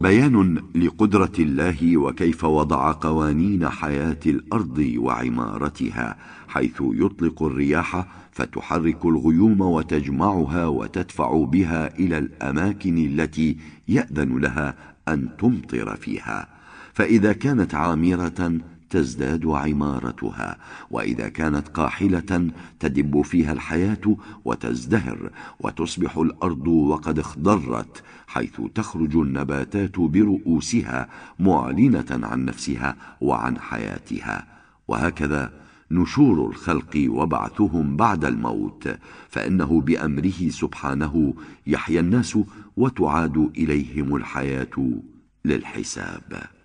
بيان لقدرة الله وكيف وضع قوانين حياة الأرض وعمارتها، حيث يطلق الرياح فتحرك الغيوم وتجمعها وتدفع بها إلى الأماكن التي يأذن لها أن تمطر فيها، فإذا كانت عامرة تزداد عمارتها، وإذا كانت قاحلة تدب فيها الحياة وتزدهر، وتصبح الأرض وقد اخضرت، حيث تخرج النباتات برؤوسها معلنة عن نفسها وعن حياتها. وهكذا نشور الخلق وبعثهم بعد الموت، فإنه بأمره سبحانه يحيا الناس وتعاد إليهم الحياة للحساب.